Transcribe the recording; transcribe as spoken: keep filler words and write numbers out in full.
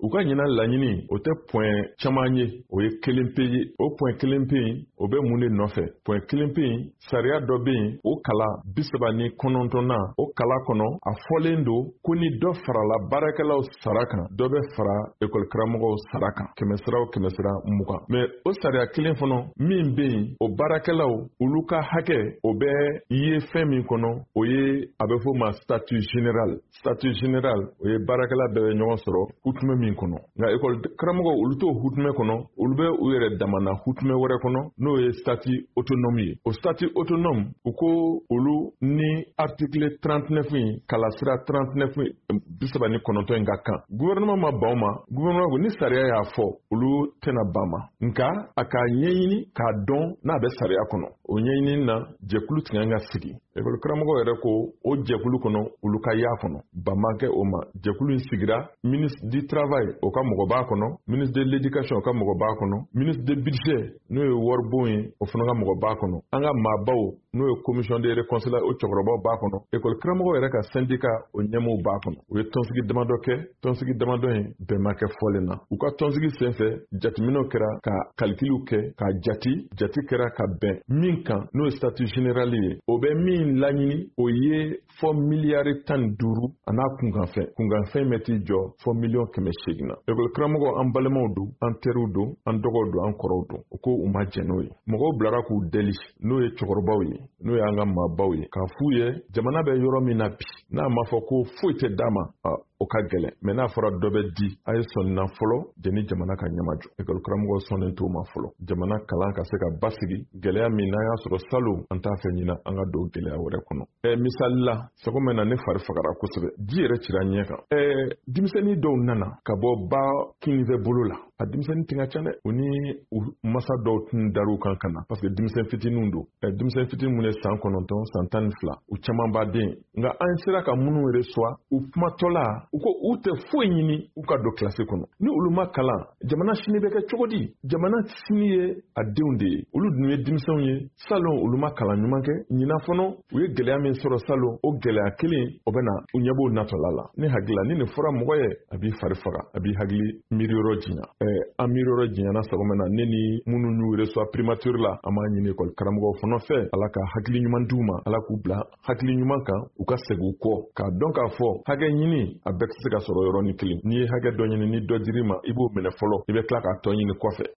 u ka ɲina laɲini o tɛ point caman ye o ye kelen pe ye o point kelen pe yen o bɛ mun de nɔfɛ point kelen pe yen sariya dɔ bɛ yen o kala bi saba ni kɔnɔntɔnnan o kala kɔnɔ a fɔlen don ko ni dɔ farala baarakɛlaw sara kan dɔ bɛ fara ekɔli karamɔgɔw sara kan kɛmɛ sara o kɛmɛ sara mugan mais o sariya kelen fana min bɛ yen o baarakɛlaw olu ka hakɛ o bɛ ye fɛn min kɔnɔ o ye a bɛ fɔ ma statut général statut général o ye baarakɛla bɛɛ bɛ ɲɔgɔn sɔrɔ hutumɛ min kɔnɔ nka ekɔli karamɔgɔw olu t'o hutumɛ kɔnɔ olu bɛ u yɛrɛ damana hutumɛ wɛrɛ kɔnɔ n'o ye statut autonome ye o statut autonome u ko olu ni article trente-neuf in kalasira trente-neuf bi saba ni kɔnɔntɔn in ka kan gouvernement ma ban o ma gouvernement ko ni sariya y'a fɔ olu tɛna ban ma nka a k'a ɲɛɲini k'a dɔn n'a bɛ sariya kɔnɔ o ɲɛɲini na jɛkulu tun kan ka sigi ekɔli karamɔgɔ yɛrɛ ko o jɛkulu kɔnɔ olu ka y'a kɔnɔ ban ma kɛ o ma jɛkulu in sigira ministre du travail o ka mɔgɔ b'a kɔnɔ ministre de l'éducation o ka mɔgɔ b'a kɔnɔ ministre de budget n'o ye waribon ye o fana ka mɔgɔ b'a kɔnɔ an ka maabaw n'o ye commission de réconciliation o cɛkɔrɔbaw b'a kɔnɔ ekɔli karamɔgɔ yɛrɛ ka syndicat o ɲɛmɔgɔw b'a kɔnɔ u ye tɔnsigi damadɔ kɛ tɔnsigi damadɔ in bɛn ma kɛ fɔlen na u ka tɔnsigi senfɛ jateminɛw kɛra ka calculiw kɛ ka jati jati kɛra ka bɛn min kan n'o ye statut général ye o bɛ min laɲini o ye fɔ miliyari tan ni duuru a n'a kunkanfɛn kunkanfɛn bɛ t'i jɔ fɔ miliyɔn kɛmɛ seegin na ekɔli karamɔgɔ an balimaw don an teriw don an dɔgɔw don an kɔrɔw don u ko u ma jɛn n'o ye mɔgɔw bilara k'u deli n'o ye cɛkɔrɔbaw ye n'o ye an ka maabaw ye k'a f'u ye jamana bɛ yɔrɔ min na bi n'a ma fɔ ko foyi tɛ d'a ma o ka gɛlɛn mɛ n'a fɔra dɔ bɛ di a ye sɔnni fɔlɔ jɛni jamana ka ɲamajɔ ekɔli karamɔgɔ sɔnnen t'o ma fɔlɔ jamana kalan ka se ka basigi gɛlɛya min n'a y'a sɔrɔ salon an t'a fɛ ɲina an ka don gɛlɛya wɛrɛ kɔnɔ ɛ misali la sago mɛn na ne fari fagara kosɛbɛ ji yɛrɛ cira ɲɛ kan ɛ denmisɛnnin dɔw nana ka bɔ ba kinifɛ bolo la a denmisɛnnin tɛ ka ca dɛ u ni masa dɔw tun dar'u kan ka na parce que denmisɛn fitininw don ɛ denmisɛn fitinin mun ye san kɔnɔntɔn san tan ni fila u caman b'a den nka an sera ka minnu yɛrɛ suwa u kumatɔla u ko u tɛ foyi ɲini u ka don kilasi kɔnɔ ni olu ma kalan jamana sini bɛ kɛ cogo di jamana sini ye a denw de ye olu dun ye denmisɛnw ye salon olu ma kalan ɲuman kɛ ɲina fɔlɔ u ye gɛlɛya min sɔrɔ salon o gɛlɛya kelen o bɛ na u ɲɛ b'o natɔla la ne hakili la ni nin fɔra mɔgɔ ye a b'i fari faga a b'i hakili miiriyɔrɔ jiɲa ɛɛ an miiriyɔrɔ jiɲana sago mɛn na ne ni minnu y'u reçoit primature la an b'a ɲini ekɔli karamɔgɔw fana fɛ ala ka hakili ɲuman d'u ma ala k'u bila hakili ɲuman kan u ka segin u kɔ k'a dɔn k'a fɔ hakɛ ɲini a bɛɛ tɛ se ka sɔrɔ yɔrɔnin kelen n'i ye hakɛ dɔ ɲini ni dɔ dir'i ma i b'o minɛ fɔlɔ i bɛ tila k'a tɔ ɲini kɔfɛ